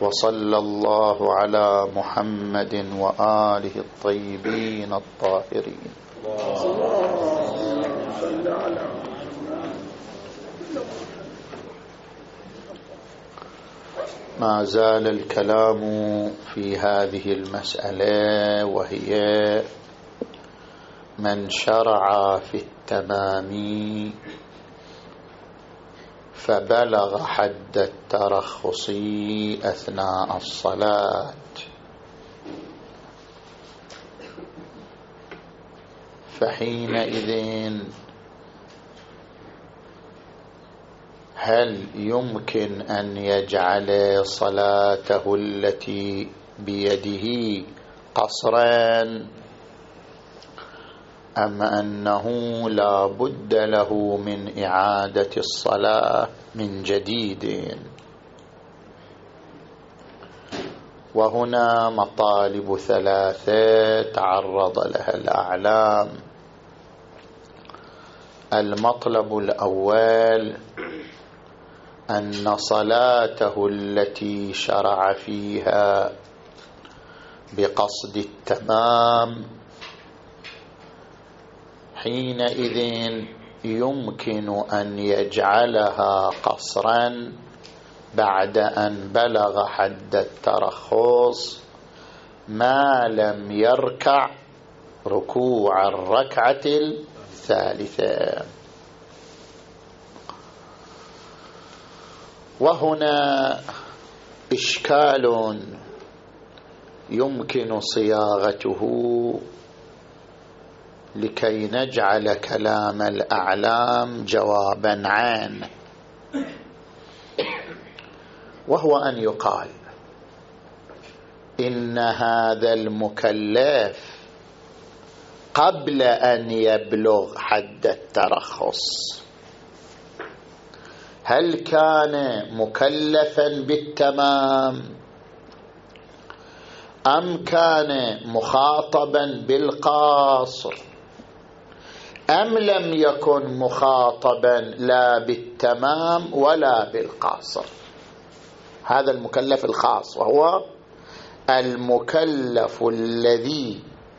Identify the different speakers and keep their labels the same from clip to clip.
Speaker 1: وصلى الله على محمد وآله الطيبين الطاهرين. ما زال الكلام في هذه المسألة، وهي من شرع في التمام فبلغ حد الترخص أثناء الصلاة، فحينئذ هل يمكن أن يجعل صلاته التي بيده قصرا، أم أنه لا بد له من إعادة الصلاة من جديد؟ وهنا مطالب ثلاثة تعرض لها الأعلام. المطلب الأول أن صلاته التي شرع فيها بقصد التمام حينئذ يمكن أن يجعلها قصرا بعد أن بلغ حد الترخص ما لم يركع ركوع الركعة الثالثة. وهنا إشكال يمكن صياغته لكي نجعل كلام الأعلام جوابا عنه، وهو أن يقال إن هذا المكلف قبل أن يبلغ حد الترخص هل كان مكلفا بالتمام أم كان مخاطبا بالقصر، أم لم يكن مخاطبا لا بالتمام ولا بالقصر؟ هذا المكلف الخاص، وهو المكلف الذي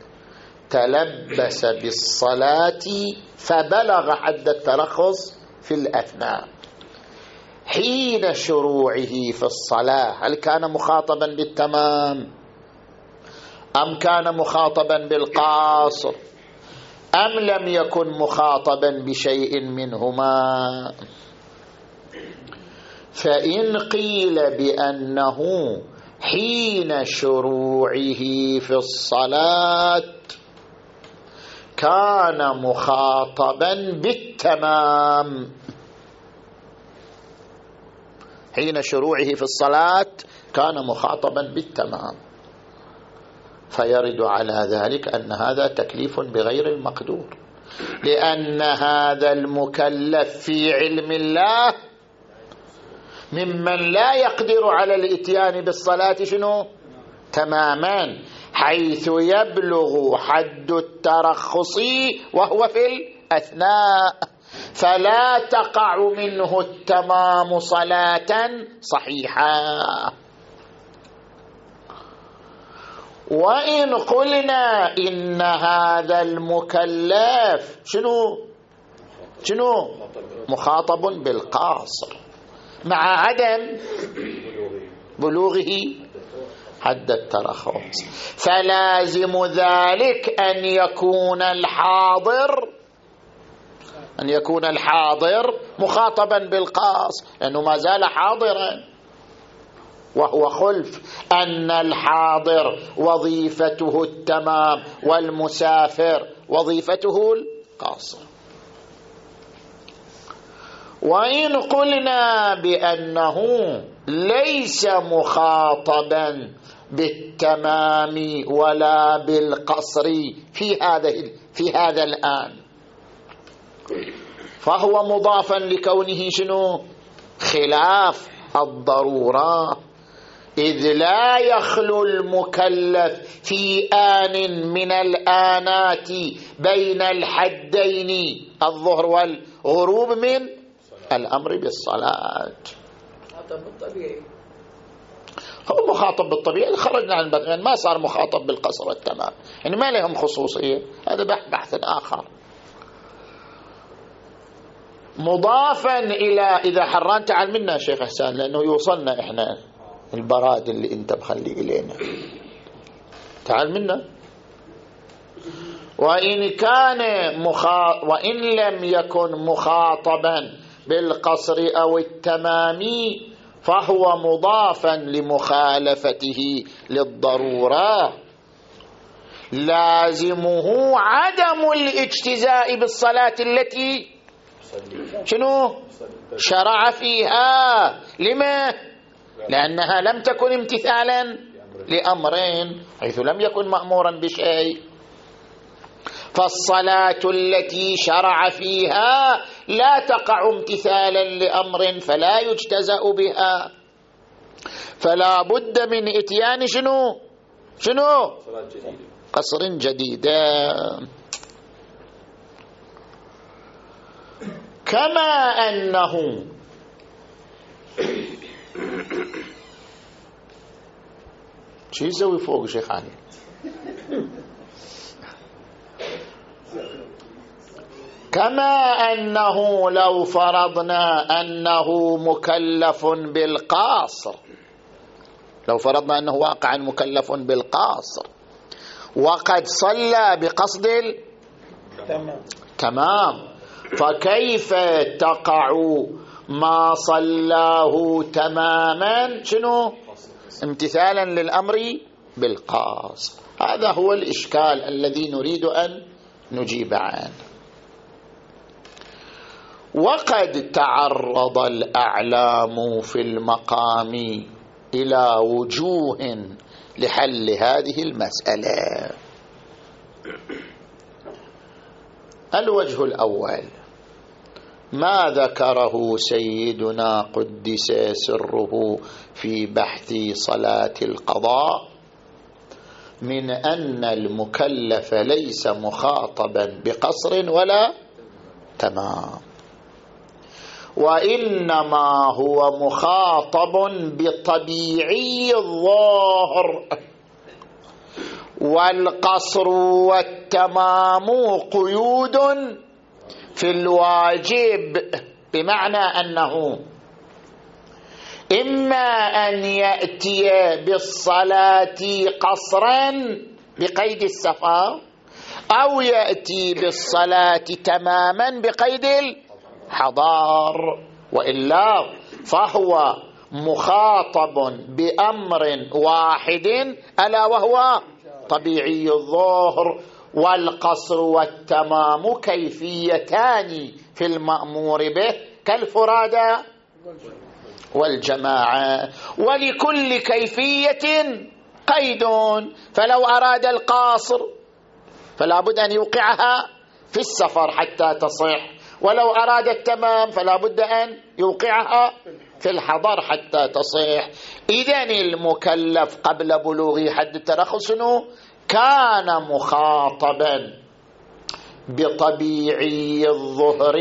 Speaker 1: تلبس بالصلاة فبلغ حد الترخص في الأثناء. حين شروعه في الصلاة هل كان مخاطبا بالتمام أم كان مخاطبا بالقصر، أم لم يكن مخاطبا بشيء منهما؟ فإن قيل بأنه حين شروعه في الصلاة كان مخاطبا بالتمام، حين شروعه في الصلاة كان مخاطبا بالتمام، فيرد على ذلك أن هذا تكليف بغير المقدور، لأن هذا المكلف في علم الله ممن لا يقدر على الاتيان بالصلاة شنو؟ تماما، حيث يبلغ حد الترخص وهو في الأثناء، فلا تقع منه التمام صلاة صحيحة. وإن قلنا إن هذا المكلف شنو مخاطب بالقاصر مع عدم بلوغه حد الترخص، فلازم ذلك أن يكون الحاضر مخاطبا بالقاصر، لأنه ما زال حاضرا، وهو خلف أن الحاضر وظيفته التمام والمسافر وظيفته القاصر. وإن قلنا بأنه ليس مخاطبا بالتمام ولا بالقصر في هذا الآن، فهو مضافا لكونه خلاف الضرورة، إذ لا يخلو المكلف في آن من الآنات بين الحدين الظهر والغروب من الأمر بالصلاة. هو مخاطب بالطبيعي، خرجنا عن يعني ما صار مخاطب بالقصر والتمام، يعني ما لهم خصوصية. هذا بحث آخر. مضافا إلى، إذا حران تعال منا شيخ حسان، لأنه يوصلنا إحنا البراد اللي أنت مخلي إلينا، تعال منا. وإن لم يكن مخاطبا بالقصر أو التمام فهو مضافا لمخالفته للضرورة، لازمه عدم الاجتزاء بالصلاة التي شنو شرع فيها. لما؟ لأنها لم تكن امتثالا لأمرين، حيث لم يكن مأمورا بشيء. فالصلاة التي شرع فيها لا تقع امتثالا لأمر فلا يجتزأ بها، فلا بد من إتيان شنو قصر جديدة. كما أنه شو يسوي فوق شيخ علي؟ كما أنه لو فرضنا أنه مكلف بالقاصر، لو فرضنا أنه واقعا مكلف بالقاصر وقد صلى بقصد تمام، فكيف تقع ما صلاه تماما شنو امتثالا للأمر بالقاصر؟ هذا هو الإشكال الذي نريد أن نجيب عنه. وقد تعرض الأعلام في المقام إلى وجوه لحل هذه المسألة. الوجه الأول ما ذكره سيدنا قدس سره في بحث صلاة القضاء من أن المكلف ليس مخاطبا بقصر ولا تمام، وإنما هو مخاطب بطبيعي الظاهر، والقصر والتمام قيود في الواجب، بمعنى أنه إما أن يأتي بالصلاة قصرا بقيد السفر، أو يأتي بالصلاة تماما بقيد الحضار، وإلا فهو مخاطب بأمر واحد ألا وهو طبيعي الظهر. والقصر والتمام كيفيتان في المأمور به كالفرادى والجماعة، ولكل كيفية قيد، فلو أراد القاصر فلا بد أن يوقعها في السفر حتى تصح، ولو أراد التمام فلا بد أن يوقعها في الحضر حتى تصح. إذن المكلف قبل بلوغ حد الترخص كان مخاطبا بطبيعي الظهر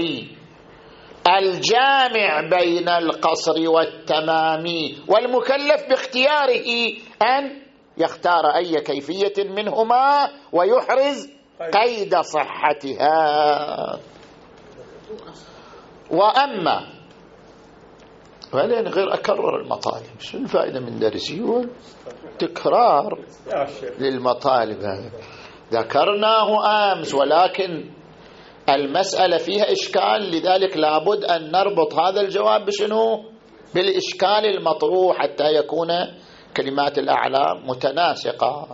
Speaker 1: الجامع بين القصر والتمام، والمكلف باختياره أن يختار أي كيفية منهما ويحرز قيد صحتها. وأما ولين غير أكرر المطالب، شو الفائدة من درسي؟ هو تكرار للمطالب. هذا ذكرناه أمس، ولكن المسألة فيها إشكال، لذلك لابد أن نربط هذا الجواب بشنو؟ بالإشكال المطروح حتى يكون كلمات الأعلام متناسقة.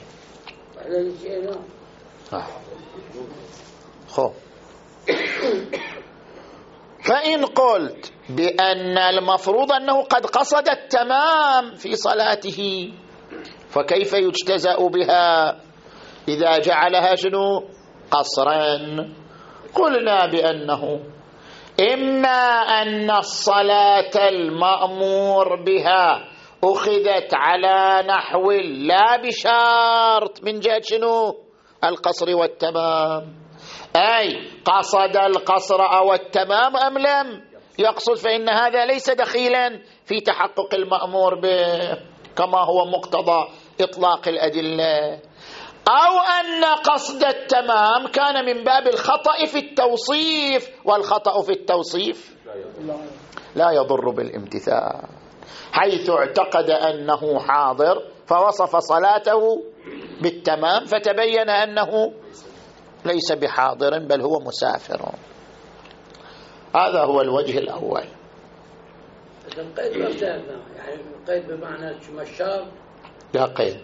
Speaker 1: فإن قلت بأن المفروض أنه قد قصد التمام في صلاته، فكيف يجتزأ بها إذا جعلها شنو قصرا؟ قلنا بأنه إما أن الصلاة المأمور بها أخذت على نحو لا بشرط من جهة شنو القصر والتمام، أي قصد القصر أو التمام أم لم يقصد، فإن هذا ليس دخيلا في تحقق المأمور به. كما هو مقتضى إطلاق الأدلة، أو أن قصد التمام كان من باب الخطأ في التوصيف، والخطأ في التوصيف لا يضر بالامتثال، حيث اعتقد أنه حاضر فوصف صلاته بالتمام فتبين أنه ليس بحاضر بل هو مسافر. هذا هو الوجه الأول.
Speaker 2: القيد ما بتعرفنا، يعني القيد بمعنى مشار
Speaker 1: لا قيد،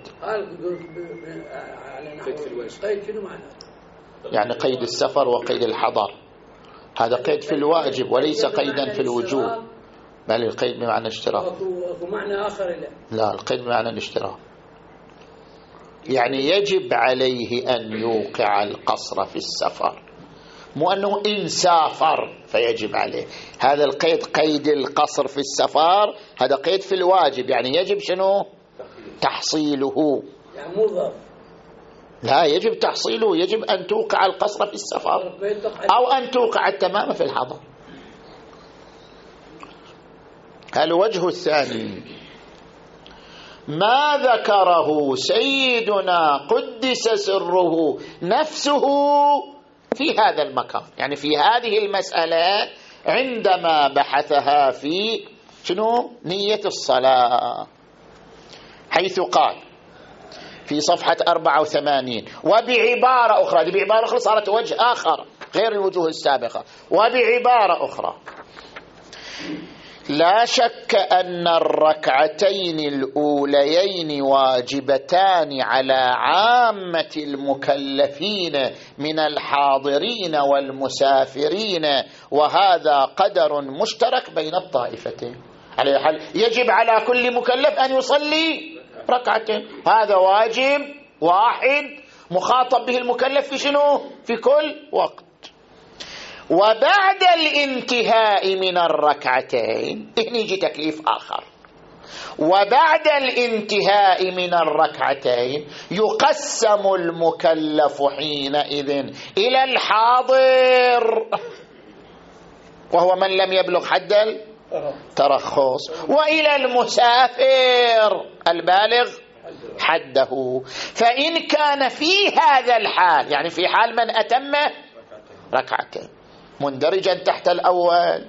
Speaker 2: قيد شنو معنى؟
Speaker 1: يعني قيد السفر وقيد الحضر، هذا قيد في الواجب وليس قيدا في الوجوب، بل القيد بمعنى اشتراك.
Speaker 2: ومعنى آخر
Speaker 1: لا، القيد بمعنى الاشتراك، يعني يجب عليه أن يوقع القصر في السفر، مو أنه إن سافر فيجب عليه. هذا القيد قيد القصر في السفر، هذا قيد في الواجب، يعني يجب شنو؟ تحصيله،
Speaker 2: يعني مضاف.
Speaker 1: لا، يجب تحصيله، يجب أن توقع القصر في السفر أو أن توقع التمام في الحضر. الوجه الثاني ما ذكره سيدنا قدس سره نفسه في هذا المكان، يعني في هذه المسألة عندما بحثها في شنو؟ نية الصلاة، حيث قال في صفحة 84 وبعبارة أخرى، دي بعبارة أخرى صارت وجه آخر غير الوجوه السابقة، وبعبارة أخرى لا شك أن الركعتين الأوليين واجبتان على عامة المكلفين من الحاضرين والمسافرين، وهذا قدر مشترك بين الطائفتين. على حال يجب على كل مكلف أن يصلي ركعتين، هذا واجب واحد مخاطب به المكلف في شنو؟ في كل وقت. وبعد الانتهاء من الركعتين، هنا يجي تكليف آخر، وبعد الانتهاء من الركعتين يقسم المكلف حينئذ إلى الحاضر وهو من لم يبلغ حد الترخص، وإلى المسافر البالغ حده. فإن كان في هذا الحال، يعني في حال من أتم ركعتين مندرجا تحت الأول،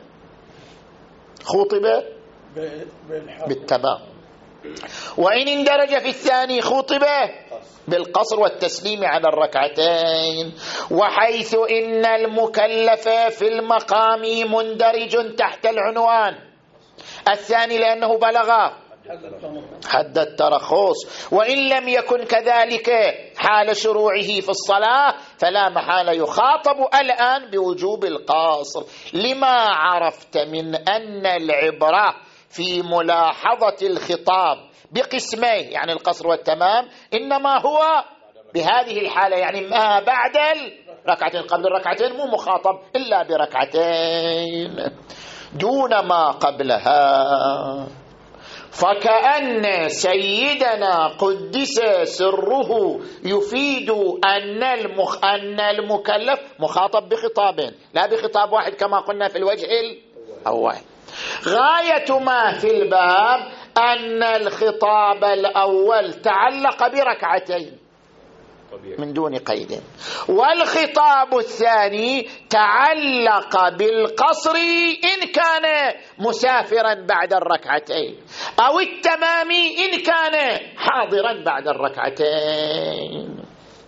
Speaker 1: خطب بالتمام، وإن اندرج في الثاني خطب بالقصر والتسليم على الركعتين. وحيث إن المكلف في المقام مندرج تحت العنوان الثاني لأنه بلغ حد الترخص، وإن لم يكن كذلك حال شروعه في الصلاة فلا محال يخاطب الآن بوجوب القصر، لما عرفت من أن العبرة في ملاحظة الخطاب بقسميه، يعني القصر والتمام، إنما هو بهذه الحالة، يعني ما بعد الركعتين، قبل الركعتين مو مخاطب إلا بركعتين دون ما قبلها. فكأن سيدنا قدس سره يفيد أن المكلف مخاطب بخطابين لا بخطاب واحد كما قلنا في الوجه الأول. غاية ما في الباب أن الخطاب الأول تعلق بركعتين من دون قيد، والخطاب الثاني تعلق بالقصر إن كان مسافرا بعد الركعتين، أو التمام إن كان حاضرا بعد الركعتين.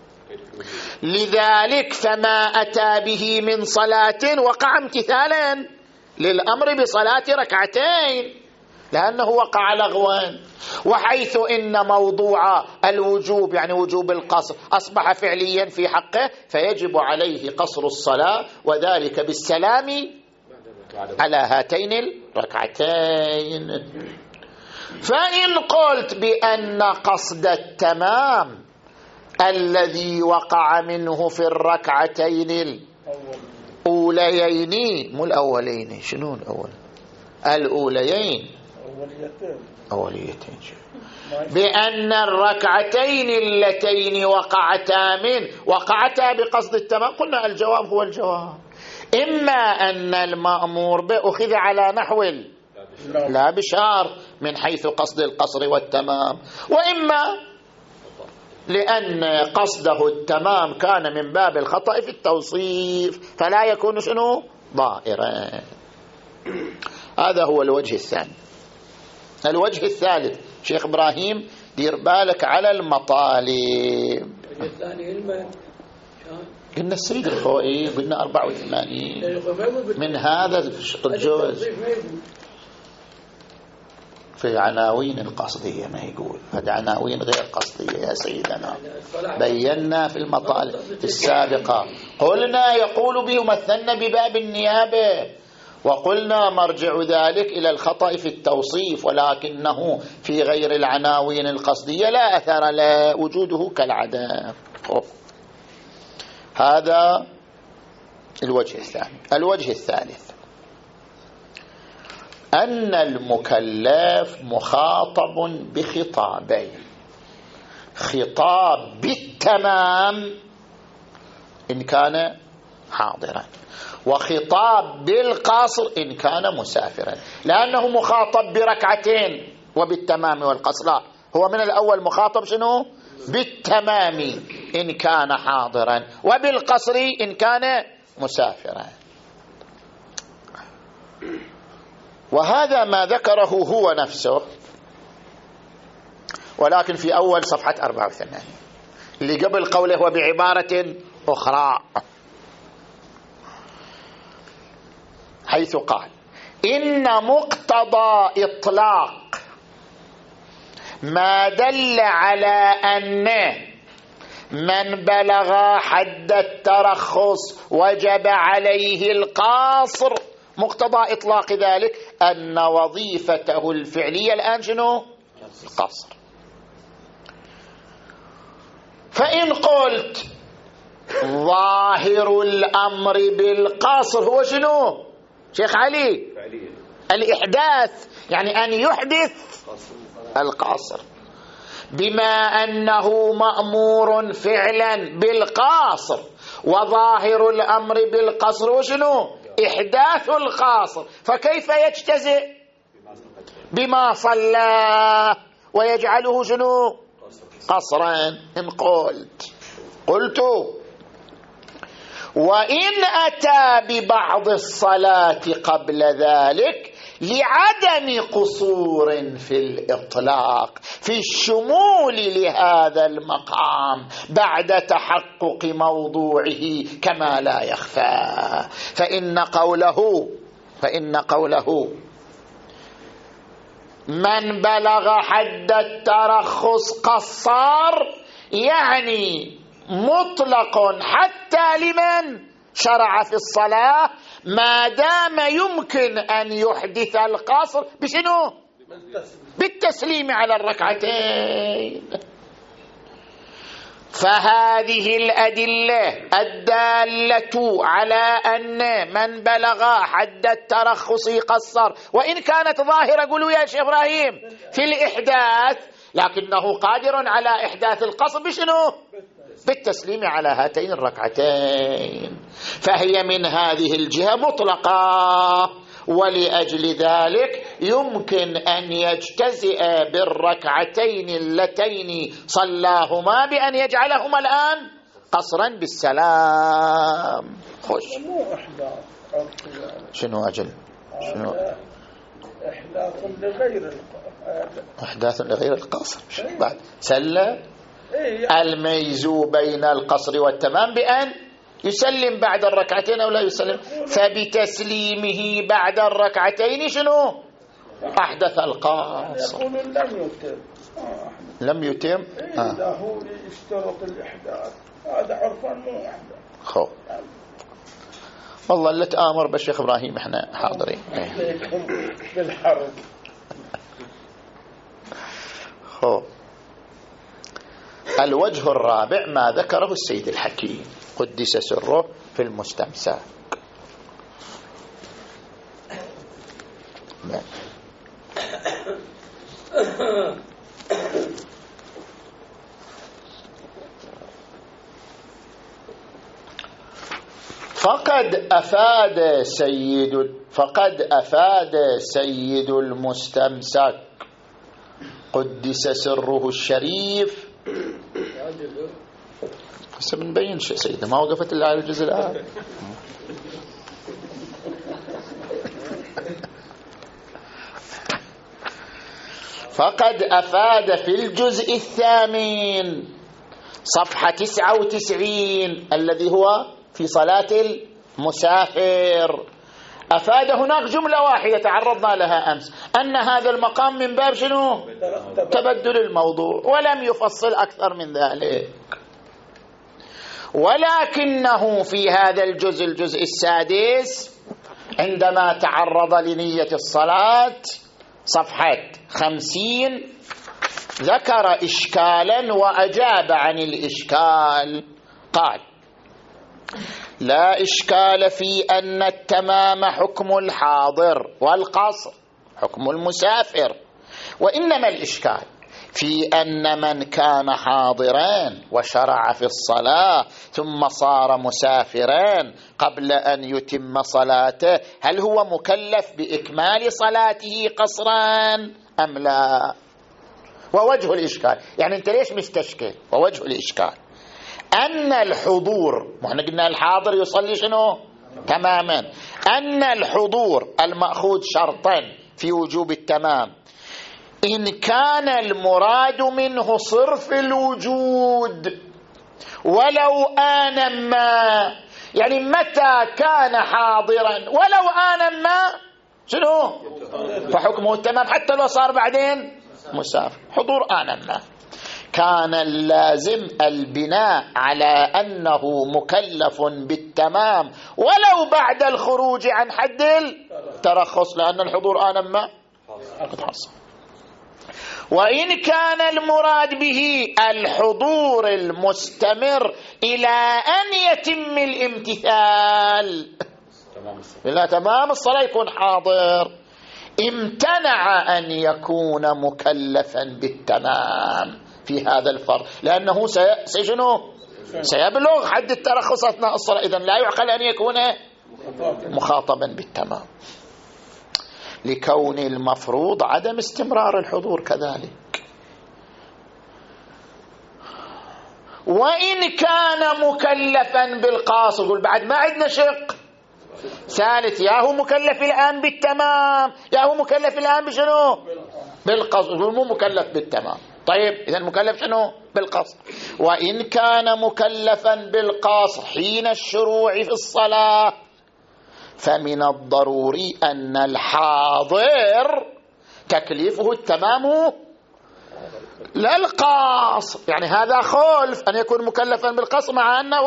Speaker 1: لذلك فما أتى به من صلاة وقع امتثالا للأمر بصلاة ركعتين لأنه وقع لغوا. وحيث إن موضوع الوجوب يعني وجوب القصر أصبح فعليا في حقه فيجب عليه قصر الصلاة، وذلك بالسلام على هاتين الركعتين. فإن قلت بأن قصد التمام الذي وقع منه في الركعتين الأوليين، مو الأولين، شنو الأول؟ الأوليين أوليتين، بأن الركعتين اللتين وقعتا بقصد التمام، قلنا الجواب هو الجواب، إما أن المأمور به أخذ على نحو لا بشرط من حيث قصد القصر والتمام، وإما لأن قصده التمام كان من باب الخطأ في التوصيف فلا يكون شنو ضائرا. هذا هو الوجه الثاني. الوجه الثالث شيخ إبراهيم دير بالك على المطالب. قلنا السيد الخوئي قلنا 84 من هذا الجزء في عناوين القصدية، ما يقول هذا عناوين غير قصدية يا سيدنا. بينا في المطالب السابقة قلنا يقول به مثلنا بباب النيابة، وقلنا مرجع ذلك إلى الخطأ في التوصيف، ولكنه في غير العناوين القصدية لا أثر له، وجوده كالعدم. هذا الوجه الثاني. الوجه الثالث أن المكلف مخاطب بخطابين: خطاب بالتمام إن كان حاضرا، وخطاب بالقصر إن كان مسافرا. لأنه مخاطب بركعتين وبالتمام والقصر، لا، هو من الأول مخاطب شنو؟ بالتمام إن كان حاضرا، وبالقصر إن كان مسافرا. وهذا ما ذكره هو نفسه، ولكن في أول صفحة 84 اللي قبل قوله هو بعبارة أخرى، حيث قال: إن مقتضى إطلاق ما دل على أن من بلغ حد الترخص وجب عليه القصر، مقتضى إطلاق ذلك أن وظيفته الفعلية الآن شنو؟ القصر. فإن قلت ظاهر الأمر بالقصر هو شنو شيخ علي؟ الإحداث، يعني أن يحدث القصر، بما أنه مأمور فعلا بالقصر، وظاهر الأمر بالقصر وشنو؟ إحداث القصر، فكيف يجتزئ بما صلى ويجعله شنو؟ قصرا. إن قلت وإن أتى ببعض الصلاة قبل ذلك لعدم قصور في الإطلاق في الشمول لهذا المقام بعد تحقق موضوعه كما لا يخفى، فإن قوله من بلغ حد الترخص قصر يعني مطلق حتى لمن شرع في الصلاة، ما دام يمكن أن يحدث القصر بشنو؟ بالتسليم على الركعتين. فهذه الأدلة الدالة على أن من بلغ حد الترخص قصر، وإن كانت ظاهرة قولوا يا شيخ إبراهيم في الإحداث، لكنه قادر على إحداث القصر بشنو؟ بالتسليم على هاتين الركعتين، فهي من هذه الجهة مطلقة، ولأجل ذلك يمكن أن يجتزئ بالركعتين اللتين صلاهما بأن يجعلهما الآن قصرا بالسلام. خوش شنو أجل شنو إحداث لغير القصر بعد سلة الميز بين القصر والتمام بأن يسلم بعد الركعتين أو لا يسلم، فبتسليمه بعد الركعتين شنو؟ أحدث القصر. لم يتم
Speaker 3: لا هو يشترط الإحداث، هذا عرفا مو إحداث.
Speaker 1: خو والله اللي تآمر بالشيخ إبراهيم إحنا حاضرين
Speaker 3: بالحرب.
Speaker 1: خو الوجه الرابع ما ذكره السيد الحكيم قدس سره في المستمسك. فقد أفاد سيد المستمسك قدس سره الشريف. هسه بنبين شيء سيدنا، ما وقفت إلا على الجزء الآن. فقد أفاد في الجزء الثامن صفحة 99 الذي هو في صلاة المسافر، أفاد هناك جملة واحدة تعرضنا لها أمس، أن هذا المقام من باب شنو؟ تبدل الموضوع، ولم يفصل أكثر من ذلك. ولكنه في هذا الجزء السادس عندما تعرض لنية الصلاة صفحة 50 ذكر إشكالا وأجاب عن الإشكال. قال: لا إشكال في أن التمام حكم الحاضر والقصر حكم المسافر، وإنما الإشكال في أن من كان حاضرا وشرع في الصلاة ثم صار مسافرا قبل أن يتم صلاته، هل هو مكلف بإكمال صلاته قصرا أم لا؟ ووجه الإشكال، يعني أنت ليش مستشكل؟ ووجه الإشكال أن الحضور، احنا قلنا الحاضر يصلي شنو؟ تماما. أن الحضور المأخوذ شرطا في وجوب التمام إن كان المراد منه صرف الوجود ولو آنا ما، يعني متى كان حاضرا ولو آنا ما شنو؟ فحكمه التمام حتى لو صار بعدين مسافر. حضور آنا ما كان اللازم البناء على أنه مكلف بالتمام ولو بعد الخروج عن حد الترخص، لأن الحضور آنا ما قد حصل. وإن كان المراد به الحضور المستمر إلى أن يتم الامتثال، إلى تمام الصلاة يكون حاضر، امتنع أن يكون مكلفا بالتمام في هذا الفرض، لأنه سيبلغ حد الترخص أثناء الصلاة، إذن لا يعقل أن يكون مخاطبا بالتمام، لكون المفروض عدم استمرار الحضور كذلك. وإن كان مكلفا بالقاصر، يقول بعد ما عندنا شق ثالث، يا هو مكلف الآن بالتمام يا هو مكلف الآن بشنو؟ بالقصر، يقول مو مكلف بالتمام. طيب إذا مكلف شنو؟ بالقصر. وإن كان مكلفا بالقصر حين الشروع في الصلاة فمن الضروري أن الحاضر تكليفه التمام لا القصر، يعني هذا خلف أن يكون مكلفا بالقصر مع أنه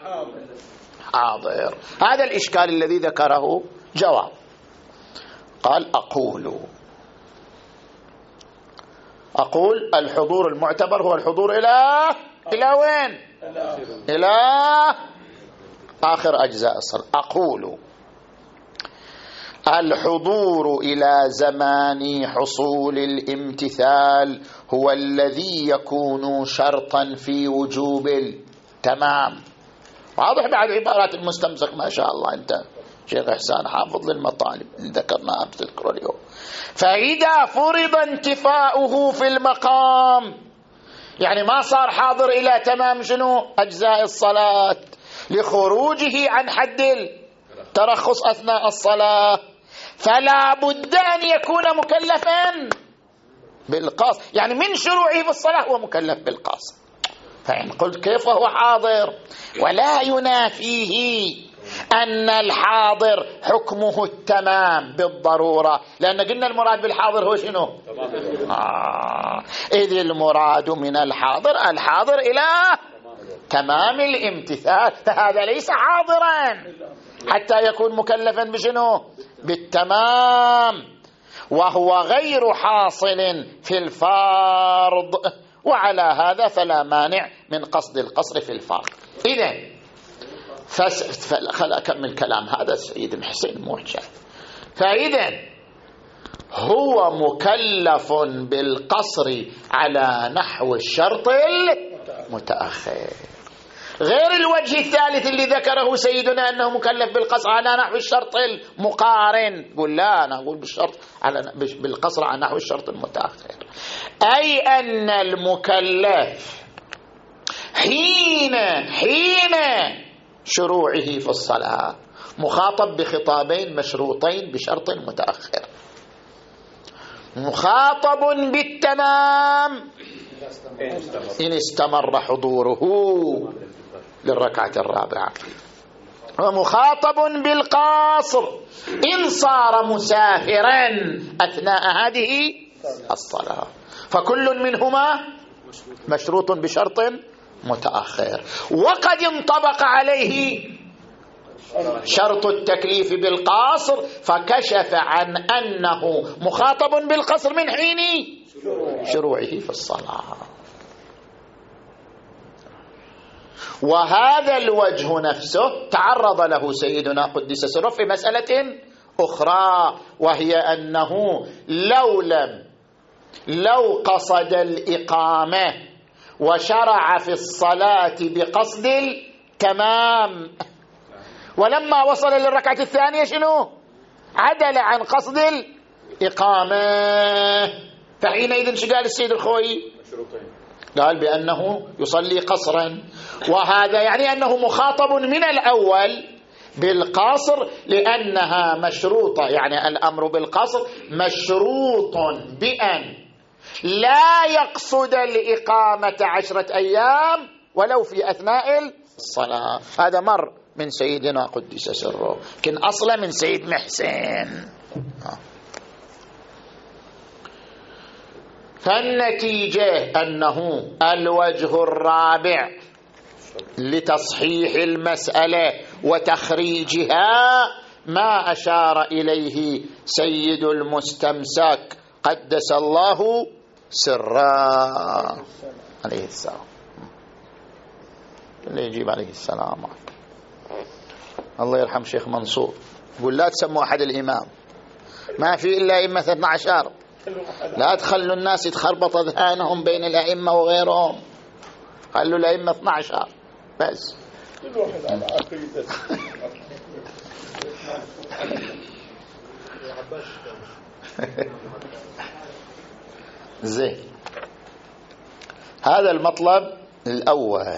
Speaker 1: حاضر. هذا الإشكال الذي ذكره جواب. قال: أقول الحضور المعتبر هو الحضور إلى وين؟ إلى آخر أجزاء الصلاة. أقول الحضور إلى زمان حصول الامتثال هو الذي يكون شرطا في وجوب التمام. واضح بعد عبارات المستمسك، ما شاء الله أنت شيخ إحسان حافظ للمطالب اللي ذكرناها بتذكره اليوم. فإذا فرض انتفاؤه في المقام، يعني ما صار حاضر إلى تمام شنو؟ أجزاء الصلاة، لخروجه عن حد الترخص أثناء الصلاة، فلا بد أن يكون مكلفا بالقصر، يعني من شروعه في الصلاة هو مكلف بالقصر. فإن قلت كيف هو حاضر؟ ولا ينافيه أن الحاضر حكمه التمام بالضرورة، لأن قلنا المراد بالحاضر هو شنو؟ إذ المراد من الحاضر إلى تمام الامتثال، فهذا ليس حاضرا حتى يكون مكلفا بشنو؟ بالتمام، وهو غير حاصل في الفرض، وعلى هذا فلا مانع من قصد القصر في الفرض. إذن خل أكمل كلام هذا سيد الحسين موحشة. فإذن هو مكلف بالقصر على نحو الشرط المتأخر، غير الوجه الثالث اللي ذكره سيدنا أنه مكلف بالقصر على نحو الشرط المقارن. قل لا، أنا أقول بالقصر على نحو الشرط المتأخر. أي أن المكلف حين شروعه في الصلاة مخاطب بخطابين مشروطين بشرط متأخر. مخاطب بالتمام إن استمر حضوره للركعة الرابعة، ومخاطب بالقاصر إن صار مسافرا أثناء هذه الصلاة، فكل منهما مشروط بشرط متأخر. وقد انطبق عليه شرط التكليف بالقاصر فكشف عن أنه مخاطب بالقصر من حين شروعه في الصلاة. وهذا الوجه نفسه تعرض له سيدنا قدس سره في مسألة أخرى، وهي أنه لو قصد الإقامة وشرع في الصلاة بقصد التمام ولما وصل للركعة الثانية شنو؟ عدل عن قصد الإقامة، فحينئذ شقال السيد الخوي؟ قال بأنه يصلي قصرا، وهذا يعني أنه مخاطب من الأول بالقصر لأنها مشروطة، يعني الأمر بالقصر مشروط بأن لا يقصد الإقامة 10 أيام ولو في أثناء الصلاة. هذا مر من سيدنا قدس سره، لكن أصلا من سيد محسن. فالنتيجة أنه الوجه الرابع لتصحيح المسألة وتخريجها ما أشار إليه سيد المستمسك قدس الله سره عليه السلام. اللي يجيب عليه السلام الله يرحم شيخ منصور يقول لا تسموا أحد الإمام، ما في إلا أئمة 12، لا تخلوا الناس يتخربط أذهانهم بين الأئمة وغيرهم، خلوا الأئمة 12 بس. زين، هذا المطلب الأول.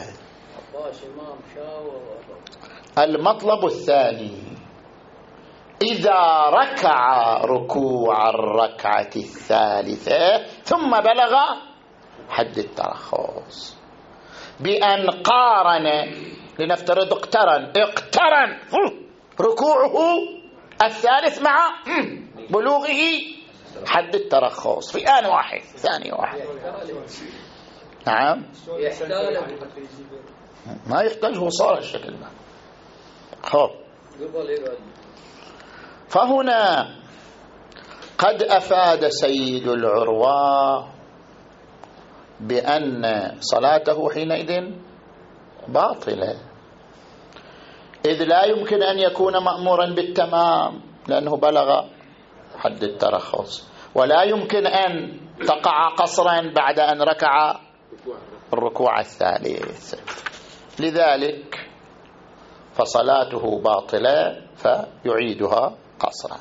Speaker 1: المطلب الثاني، إذا ركع ركوع الركعة الثالثة ثم بلغ حد الترخص بأن قارن، لنفترض اقترن ركوعه الثالث مع بلوغه حد الترخص في آن واحد ثاني واحد. نعم، ما يحتاج، هو صار الشكل ما. خب، فهنا قد أفاد سيد العروة بأن صلاته حينئذ باطلة، إذ لا يمكن أن يكون مأمورا بالتمام لأنه بلغ حد الترخص، ولا يمكن أن تقع قصرا بعد أن ركع الركوع الثالث، لذلك فصلاته باطلة فيعيدها قصرا.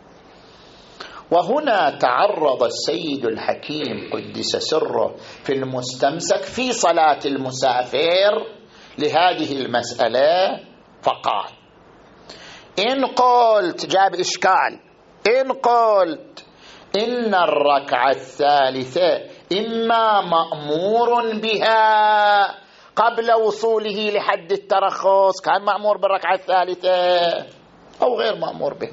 Speaker 1: وهنا تعرض السيد الحكيم قدس سره في المستمسك في صلاة المسافر لهذه المسألة، فقال إن قلت، جاب إشكال، إن قلت إن الركعة الثالثة إما مأمور بها قبل وصوله لحد الترخص، كان مأمور بالركعة الثالثة، أو غير مأمور بها،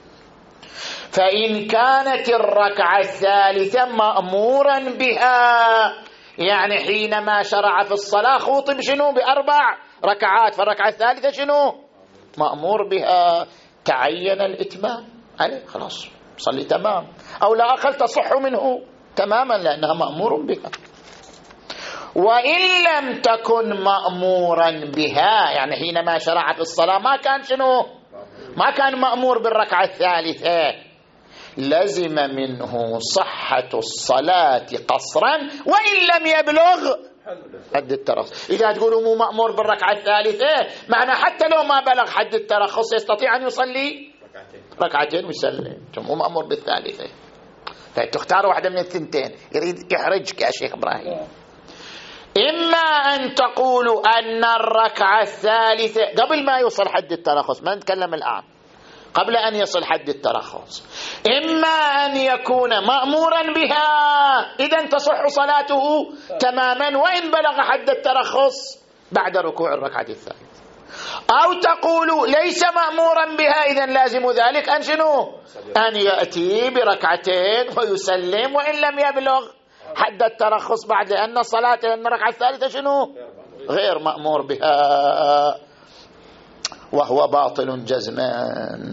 Speaker 1: فإن كانت الركعة الثالثة مأمورا بها يعني حينما شرع في الصلاة خوطب شنو ب4 ركعات، فالركعة الثالثة شنو مأمور بها، تعين الإتمام عليه، خلاص صلي تمام، أو لا أقل تصح منه تماما لأنها مأمور بها. وإن لم تكن مأمورا بها يعني حينما شرع في الصلاة ما كان شنو، ما كان مأمور بالركعة الثالثة، لزم منه صحة الصلاة قصرا وإن لم يبلغ حد الترخص. إذا تقولوا مو مأمور بالركعة الثالثة معنى حتى لو ما بلغ حد الترخص يستطيع أن يصلي ركعتين ويسلم، مو مأمور بالثالثة، فتختار واحدة من الثنتين، يريد يحرجك يا شيخ إبراهيم. إما أن تقولوا أن الركعة الثالثة قبل ما يوصل حد الترخص، ما نتكلم الآن، قبل أن يصل حد الترخص، إما أن يكون مأمورا بها إذن تصح صلاته تماما وإن بلغ حد الترخص بعد ركوع الركعة الثالثة، أو تقول ليس مأمورا بها إذن لازم ذلك أن شنو؟ أن يأتي بركعتين ويسلم وإن لم يبلغ حد الترخص بعد، لأن الصلاة لأن الركعة الثالثة شنو؟ غير مأمور بها وهو باطل جزما.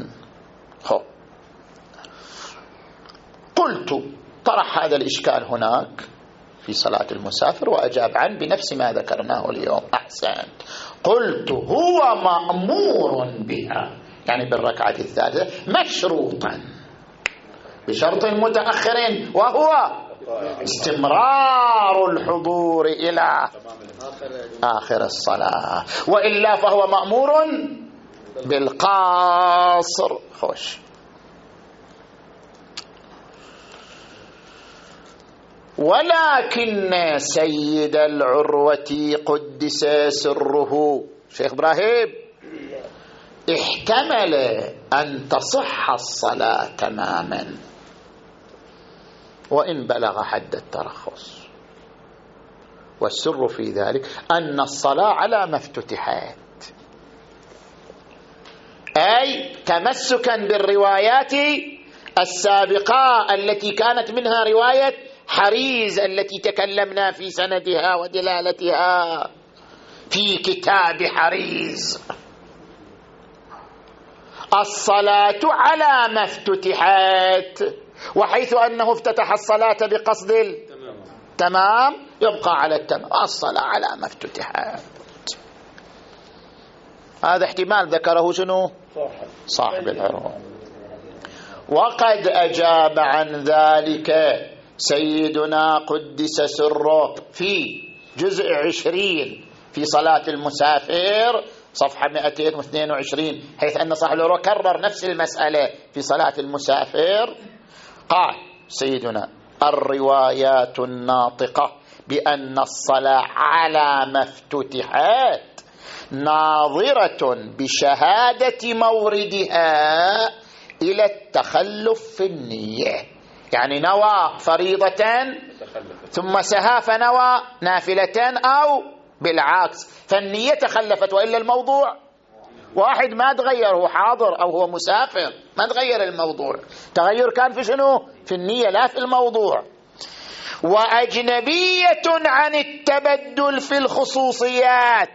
Speaker 1: قلت طرح هذا الإشكال هناك في صلاة المسافر وأجاب عنه بنفس ما ذكرناه اليوم. أحسن. قلت هو مأمور بها يعني بالركعة الثالثة مشروطا بشرط متأخر وهو استمرار الحضور إلى آخر الصلاة، وإلا فهو مأمور بالقاصر. خوش. ولكن سيد العروة قدس سره شيخ إبراهيم احتمل أن تصح الصلاة تماما وإن بلغ حد الترخص، والسر في ذلك أن الصلاة على ما افتتحت، أي تمسكا بالروايات السابقة التي كانت منها رواية حريز التي تكلمنا في سندها ودلالتها في كتاب حريز. الصلاة على ما افتتحت، وحيث أنه افتتح الصلاة بقصد التمام يبقى على التمام، الصلاة على ما افتتحت. هذا احتمال ذكره شنو؟ صاحب العروة. وقد أجاب عن ذلك سيدنا قدس سره في جزء 20 في صلاة المسافر صفحة 222، حيث أن صاحب العروة كرر نفس المسألة في صلاة المسافر. قال سيدنا: الروايات الناطقة بأن الصلاة على ما افتتحت ناظرة بشهادة موردها إلى التخلف في النية، يعني نوى فريضة ثم سها فنوى نافلة أو بالعكس، فالنية تخلفت، وإلا الموضوع واحد ما تغير، هو حاضر أو هو مسافر ما تغير الموضوع، تغير كان في شنو؟ في النية لا في الموضوع. وأجنبية عن التبدل في الخصوصيات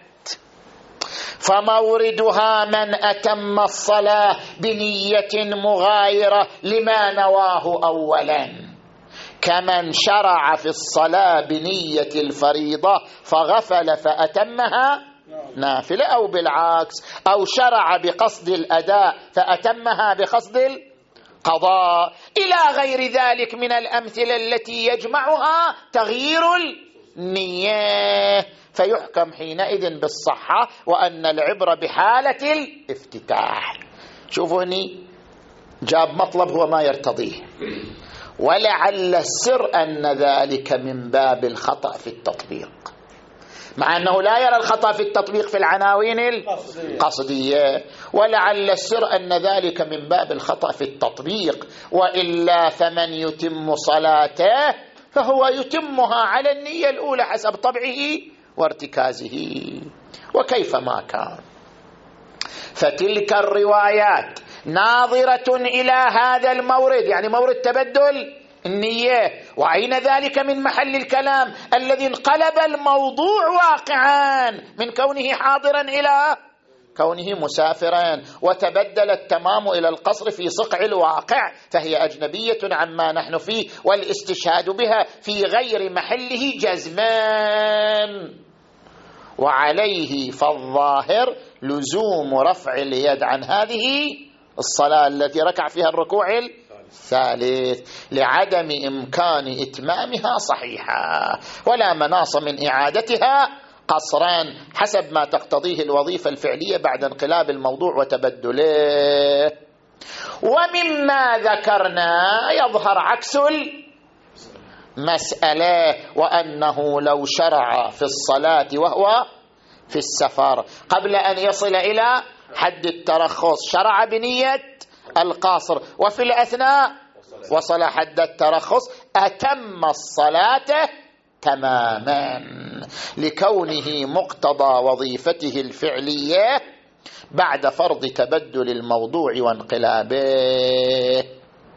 Speaker 1: فموردها من أتم الصلاة بنية مغايرة لما نواه أولا، كمن شرع في الصلاة بنية الفريضة فغفل فأتمها نافلة أو بالعكس، أو شرع بقصد الأداء فأتمها بقصد القضاء، إلى غير ذلك من الأمثلة التي يجمعها تغيير النية، فيحكم حينئذ بالصحة وأن العبرة بحالة الافتتاح. شوفوا هني جاب مطلب هو ما يرتضيه، ولعل السر أن ذلك من باب الخطأ في التطبيق، مع أنه لا يرى الخطأ في التطبيق في العناوين القصدية، ولعل السر أن ذلك من باب الخطأ في التطبيق، وإلا فمن يتم صلاته فهو يتمها على النية الأولى حسب طبعه وارتكازه وكيف ما كان. فتلك الروايات ناظرة إلى هذا المورد، يعني مورد تبدل النية، وعين ذلك من محل الكلام الذي انقلب الموضوع واقعا من كونه حاضرا إلى كونه مسافرا، وتبدل التمام إلى القصر في صقع الواقع، فهي أجنبية عما نحن فيه، والاستشهاد بها في غير محله جزمان. وعليه فالظاهر لزوم رفع اليد عن هذه الصلاة التي ركع فيها الركوع الثالث لعدم إمكان إتمامها صحيحة، ولا مناص من إعادتها قصران حسب ما تقتضيه الوظيفة الفعلية بعد انقلاب الموضوع وتبدله. ومما ذكرنا يظهر عكس المسألة، وأنه لو شرع في الصلاة وهو في السفر قبل أن يصل إلى حد الترخص شرع بنية القاصر، وفي الأثناء وصل حد الترخص، أتم الصلاة تماما لكونه مقتضى وظيفته الفعلية بعد فرض تبدل الموضوع وانقلابه.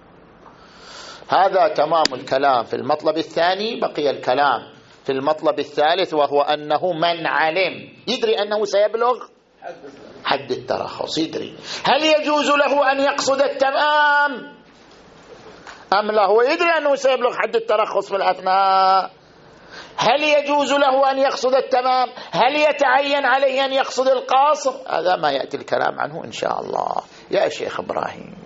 Speaker 1: هذا تمام الكلام في المطلب الثاني. بقي الكلام في المطلب الثالث، وهو أنه من علم يدري أنه سيبلغ حد الترخص، يدري، هل يجوز له أن يقصد التمام أم لا؟ هو يدري أنه سيبلغ حد الترخص في الأثناء، هل يجوز له أن يقصد التمام؟ هل يتعين عليه أن يقصد القاصر؟ هذا ما يأتي الكلام عنه إن شاء الله. يا شيخ إبراهيم.